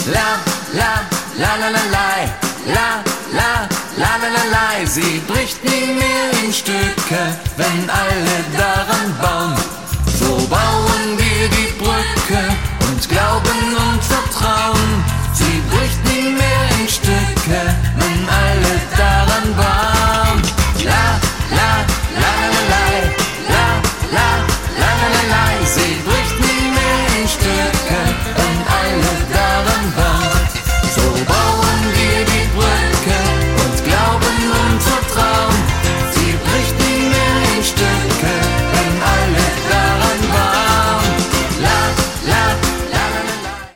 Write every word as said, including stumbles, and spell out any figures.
La, la, la, la, la, la, la, la, la, la, la, la. Sie bricht nie mehr in Stücke, wenn alle daran bauen.